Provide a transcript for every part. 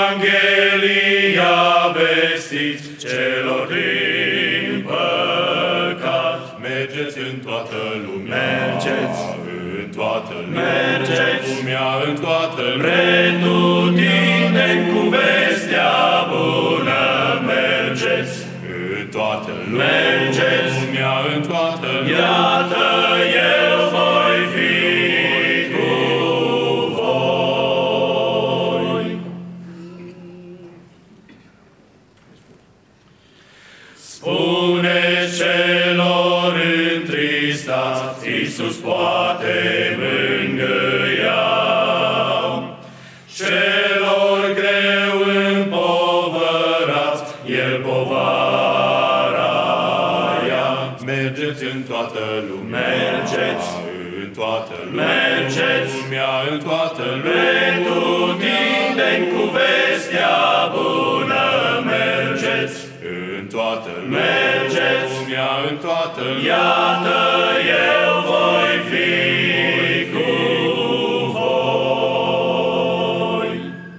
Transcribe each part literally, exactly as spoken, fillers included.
Evanghelia vestiți celor din păcat. Mergeți în toată lumea, Mergeți în toată lumea, Mergeți lumea în toată lumea, pretutindeni cu vestea bună. Mergeți în toată lumea, Mergeți lumea în toată lumea. Iată, eu voi fi cu voi. Spune celor întristați, Iisus poate mângâia. Celor greu împovărați, El povara ia. Mergeți în toată lumea, Mergeți în toată lumea, Mergeți lumea în toată lumea, pretutindeni cu vestea bună. Mergeți în toată lumea, Mergeți lumea în toată lumea. Iată, eu voi fi cu voi.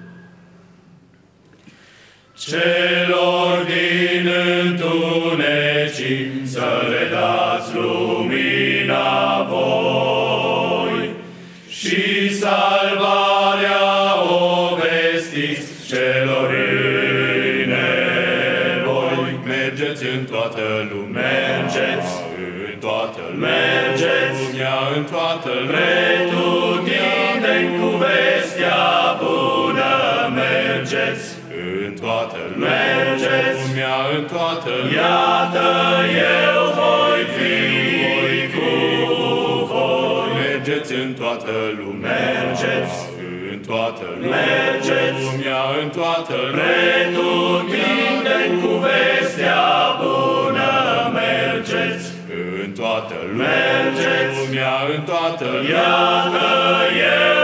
Celor din întunecii să le dați lumina voi și salvarea o vestiți celor în nevoi. Mergeți în toată lumea, Mergeți în toată lumea, Mergeți lumea în toată lumea, pretutindeni cu vestea bună. Mergeți în toată lumea, Mergeți lumea în toată lumea. Iată, eu voi fi cu voi. Mergeți în toată lumea, Mergeți în toată lumea, Mergeți lumea în toată lumea. pretutindeni cu vestea bună. Mergeți În toată lumea, Mergeți lumea în toată lumea. Iată, eu